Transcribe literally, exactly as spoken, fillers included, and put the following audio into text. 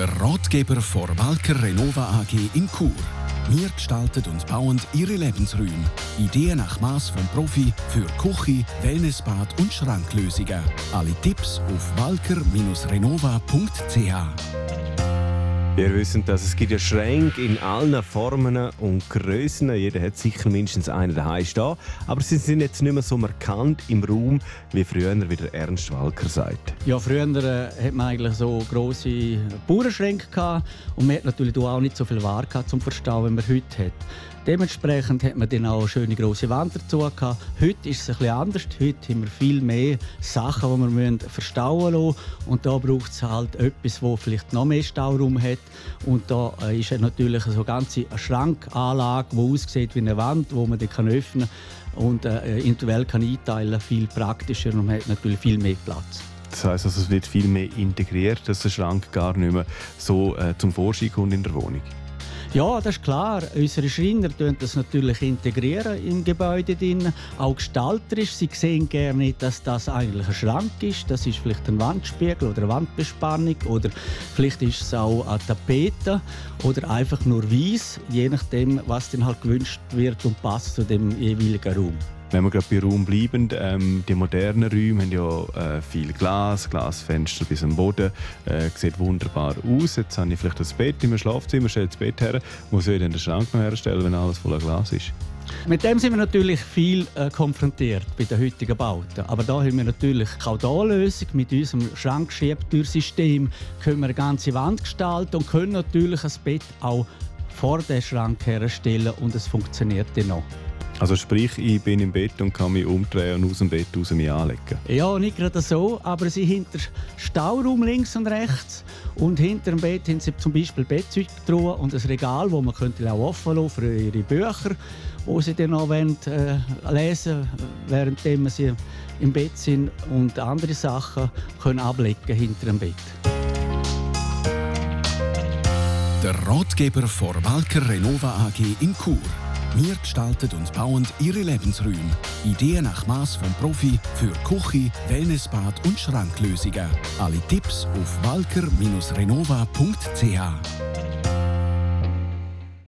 Der Ratgeber vor Walker Renova A G in Chur. Wir gestalten und bauen Ihre Lebensräume. Ideen nach Maß vom Profi für Küche, Wellnessbad und Schranklösungen. Alle Tipps auf walker renova punkt c h. Wir wissen, dass es gibt ja Schränke in allen Formen und Grössen. Jeder hat sicher mindestens einen daheim stehen. Aber sie sind jetzt nicht mehr so markant im Raum wie früher, wie der Ernst Walker sagt. Ja, früher äh, hat man eigentlich so grosse Bauernschränke gehabt und man hat natürlich auch nicht so viel Ware gehabt, zum Verstauen, wie man heute hat. Dementsprechend hat man dann auch eine schöne grosse Wand dazu gehabt. Heute ist es ein bisschen anders. Heute haben wir viel mehr Sachen, die wir verstauen lassen. Und da braucht es halt etwas, das vielleicht noch mehr Stauraum hat. Und da ist natürlich so eine ganze Schrankanlage, die aussieht wie eine Wand, die man dann öffnen kann und äh, individuell kann einteilen kann. Viel praktischer und man hat natürlich viel mehr Platz. Das heisst, also, es wird viel mehr integriert, dass der Schrank gar nicht mehr so äh, zum Vorschein kommt in der Wohnung. Ja, das ist klar. Unsere Schreiner integrieren das natürlich integrieren im Gebäude drin. Auch gestalterisch. Sie sehen gerne nicht, dass das eigentlich ein Schrank ist. Das ist vielleicht ein Wandspiegel oder eine Wandbespannung. Oder vielleicht ist es auch eine Tapete oder einfach nur weiß, je nachdem, was dann halt gewünscht wird und passt zu dem jeweiligen Raum. Wenn wir gerade bei Raum bleiben, ähm, die modernen Räume haben ja äh, viel Glas, Glasfenster bis am Boden. Äh, sieht wunderbar aus. Jetzt habe ich vielleicht das Bett in meinem Schlafzimmer, stelle das Bett her. Muss ich dann den Schrank noch herstellen, wenn alles voller Glas ist? Mit dem sind wir natürlich viel äh, konfrontiert bei den heutigen Bauten. Aber da haben wir natürlich auch die Lösung. Mit unserem Schrankschiebtürsystem können wir eine ganze Wand gestalten und können natürlich ein Bett auch vor den Schrank herstellen und es funktioniert dann noch. Also sprich, ich bin im Bett und kann mich umdrehen und aus dem Bett raus mich anlegen? Ja, nicht gerade so, aber sie hinter Stauraum links und rechts und hinter dem Bett haben sie zum Beispiel Bettzeugtruhe und ein Regal, das man könnte auch offen lassen für ihre Bücher, die sie dann noch wollen, äh, lesen während sie im Bett sind und andere Sachen können ablegen hinter dem Bett. Der Ratgeber vor Walker Renova A G in Chur. Wir gestalten und bauen Ihre Lebensräume. Ideen nach Maß vom Profi für Küche, Wellnessbad und Schranklösungen. Alle Tipps auf walker renova punkt c h.